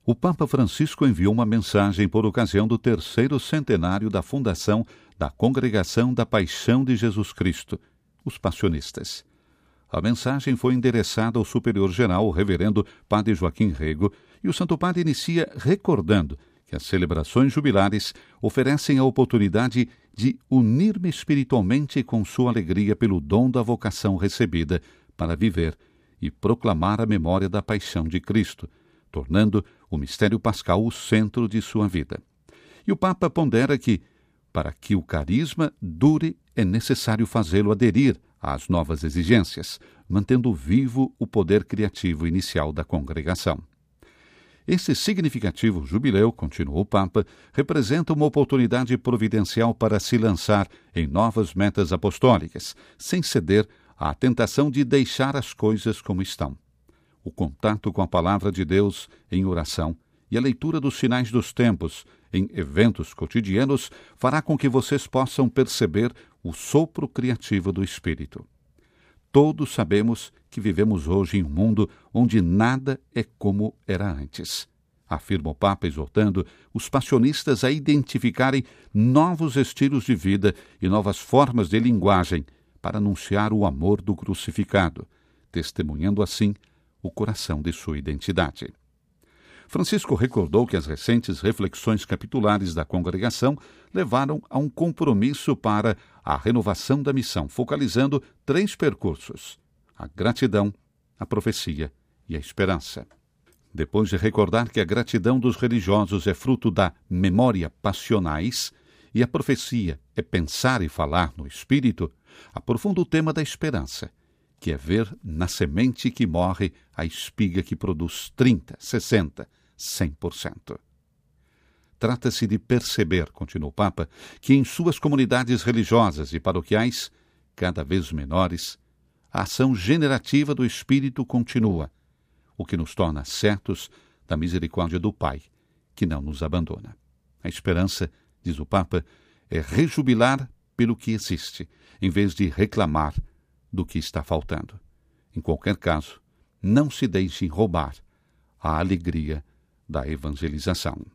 O Papa Francisco enviou uma mensagem por ocasião do 3º centenário da fundação da Congregação da Paixão de Jesus Cristo, os Passionistas. A mensagem foi endereçada ao superior-geral, o reverendo Padre Joaquim Rego, e o Santo Padre inicia recordando que as celebrações jubilares oferecem a oportunidade de unir-me espiritualmente com sua alegria pelo dom da vocação recebida para viver e proclamar a memória da paixão de Cristo, tornando o mistério pascal o centro de sua vida. E o Papa pondera que, para que o carisma dure, é necessário fazê-lo aderir às novas exigências, mantendo vivo o poder criativo inicial da congregação. Esse significativo jubileu, continuou o Papa, representa uma oportunidade providencial para se lançar em novas metas apostólicas, sem ceder à tentação de deixar as coisas como estão. O contato com a palavra de Deus em oração e a leitura dos sinais dos tempos em eventos cotidianos fará com que vocês possam perceber o sopro criativo do Espírito. Todos sabemos que vivemos hoje em um mundo onde nada é como era antes, afirma o Papa, exortando os passionistas a identificarem novos estilos de vida e novas formas de linguagem para anunciar o amor do crucificado, testemunhando assim o coração de sua identidade. Francisco recordou que as recentes reflexões capitulares da congregação levaram a um compromisso para a renovação da missão, focalizando 3 percursos: a gratidão, a profecia e a esperança. Depois de recordar que a gratidão dos religiosos é fruto da memória passionais e a profecia é pensar e falar no Espírito, aprofunda o tema da esperança, que é ver na semente que morre a espiga que produz 30, 60, 100%. Trata-se de perceber, continua o Papa, que em suas comunidades religiosas e paroquiais, cada vez menores, a ação generativa do Espírito continua, o que nos torna certos da misericórdia do Pai, que não nos abandona. A esperança, diz o Papa, é rejubilar pelo que existe, em vez de reclamar do que está faltando. Em qualquer caso, não se deixe roubar a alegria da evangelização.